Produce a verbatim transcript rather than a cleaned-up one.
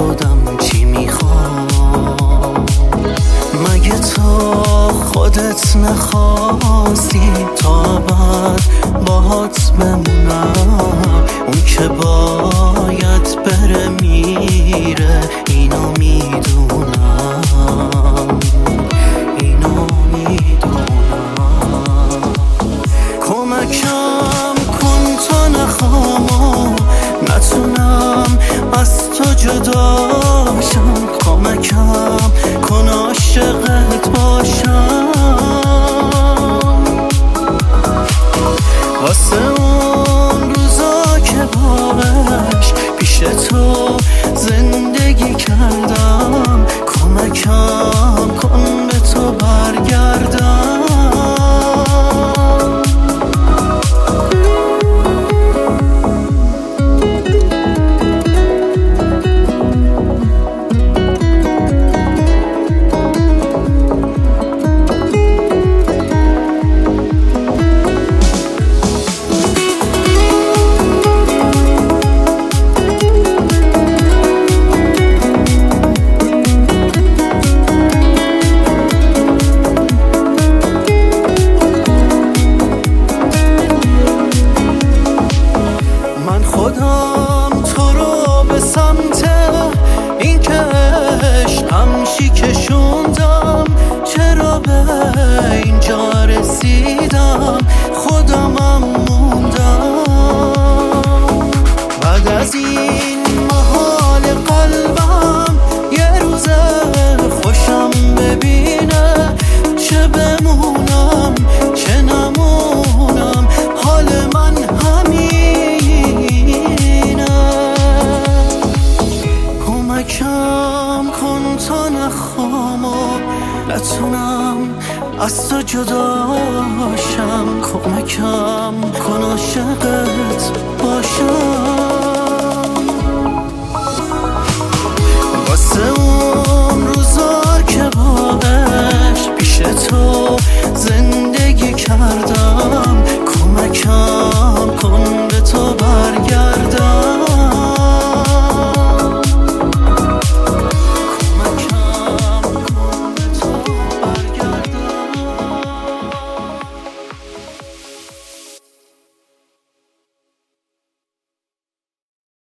خودم چی میخوام. مگه تو خودت نخواستی تا بعد باهات بمونم؟ اون که باید بره میره، اینو میدونم، اینو میدونم. کمکم کن تا نخوام نتونم از تو جداشم. کمکم کن عاشقت باشم، واسه اون روزا که باش پیش تو زندگی کردم. کمکم کن به تو برگردم. خودم تو رو به سمت این که عشقم شی کشوندم. چرا به اینجا رسیدم خودمم موندم. بعد از این محال قلبم یه روز خوشم ببینه. چه بمونم چه نمونم، حال من کم کن تا نخوام و نتونم از تو جداشم. کمکم کن عاشقت باشم.